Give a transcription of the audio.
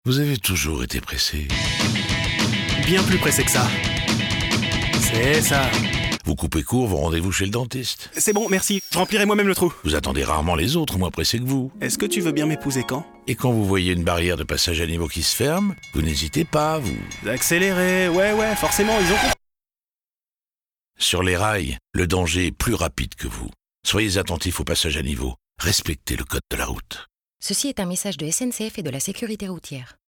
Vous avez toujours été pressé. Bien plus pressé que ça. C'est ça. Vous coupez court vos rendez-vous chez le dentiste. C'est bon, merci. Je remplirai moi-même le trou. Vous attendez rarement les autres moins pressés que vous. Est-ce que tu veux bien m'épouser quand? Et quand vous voyez une barrière de passage à niveau qui se ferme, vous n'hésitez pas, vous. Accélérer, ouais, forcément, ils ont compris. Sur les rails, le danger est plus rapide que vous. Soyez attentifs au passage à niveau. Respectez le code de la route. Ceci est un message de SNCF et de la sécurité routière.